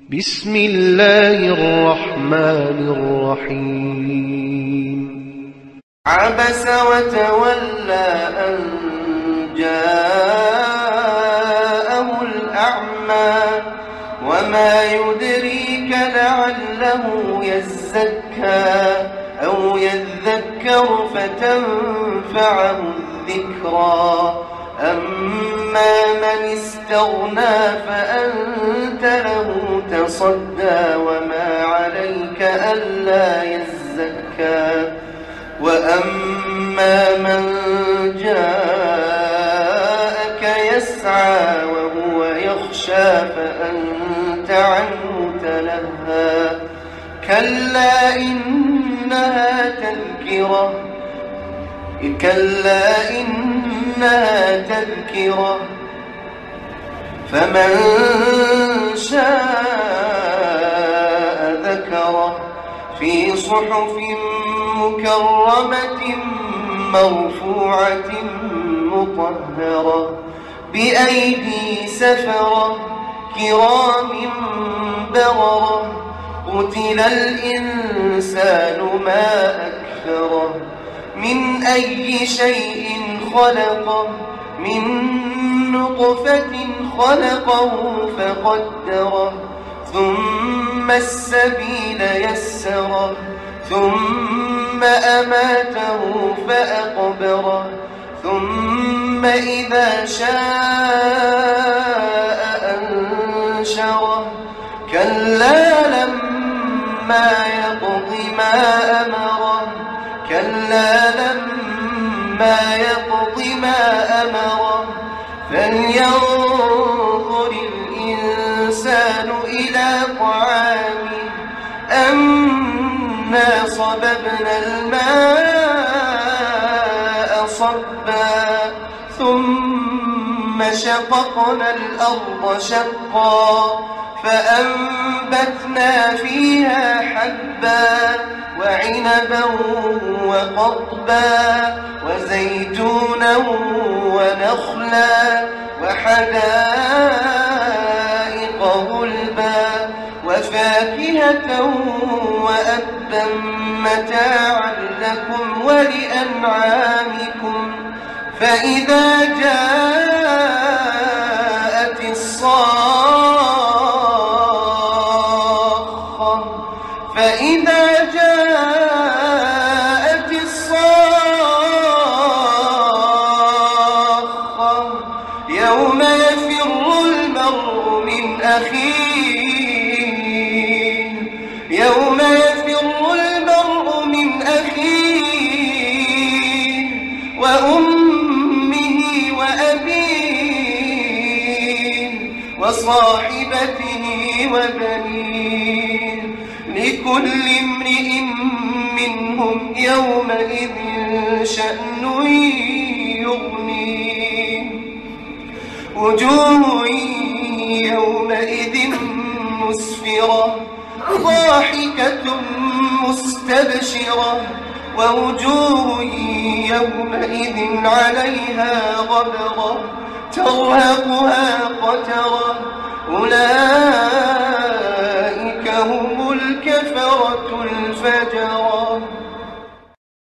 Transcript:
بسم الله الرحمن الرحيم. عبس وتولى أن جاءه الأعمى وما يدريك لعله يزكى أو يذكر فتنفعه الذكرى أما من استغنى فأنت له تصدى وما عليك ألا يزكى وأما من جاءك يسعى وهو يخشى فأنت عنه تلهى كلا إنها تذكرة فمن شاء ذكره في صحف مكرمة مرفوعة مطهرة بأيدي سفرة كرام بررة قتل الإنسان ما أكفره من أي شيء خلقه من نطفة خلقه فقدره ثم السبيل يسره ثم أماته فأقبره ثم إذا شاء أنشره كلا لما يقض ما أمره فلينظر الإنسان إلى طعامه أنا صببنا الماء صبا ثم شققنا الأرض شقا فأنبتنا فيها حبا وعنبا وقضبا وزيتونا ونخلا وحدائق غلبا وفاكهة وأبا متاعا لكم ولأنعامكم فإذا جاءت الصاخة يوم يفر المرء من أخيه وأمه وأبيه وصاحبته وبنيه لكل امرئ منهم يومئذ شأن يغنيه وجوه يومئذ مسفرة ضاحكة مستبشرة ووجوه يومئذ عليها غبرة ترهقها قترة أولئك هم الكفرة الفجرة.